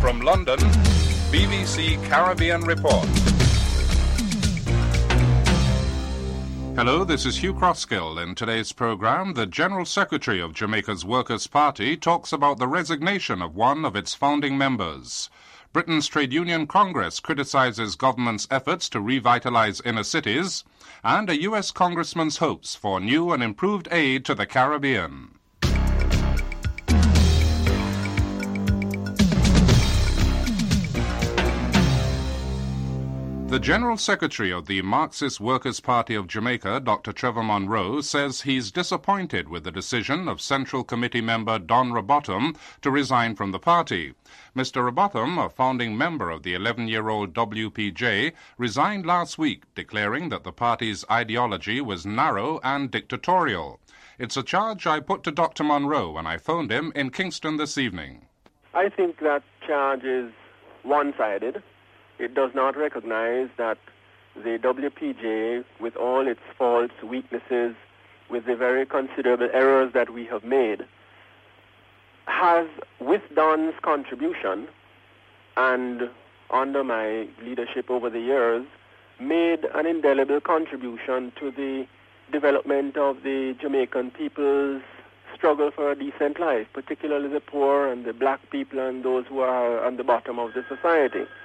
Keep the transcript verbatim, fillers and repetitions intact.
From London, B B C Caribbean Report. Hello, this is Hugh Crossgill. In today's programme, the General Secretary of Jamaica's Workers' Party talks about the resignation of one of its founding members. Britain's Trade Union Congress criticises government's efforts to revitalise inner cities, and a U S congressman's hopes for new and improved aid to the Caribbean. The General Secretary of the Marxist Workers' Party of Jamaica, Doctor Trevor Monroe, says he's disappointed with the decision of Central Committee member Don Robotham to resign from the party. Mister Robotham, a founding member of the eleven-year-old W P J, resigned last week, declaring that the party's ideology was narrow and dictatorial. It's a charge I put to Doctor Monroe when I phoned him in Kingston this evening. I think that charge is one-sided. It does not recognize that the W P J, with all its faults, weaknesses, with the very considerable errors that we have made, has, with Don's contribution and under my leadership over the years, made an indelible contribution to the development of the Jamaican people's struggle for a decent life, particularly the poor and the black people and those who are on the bottom of the society.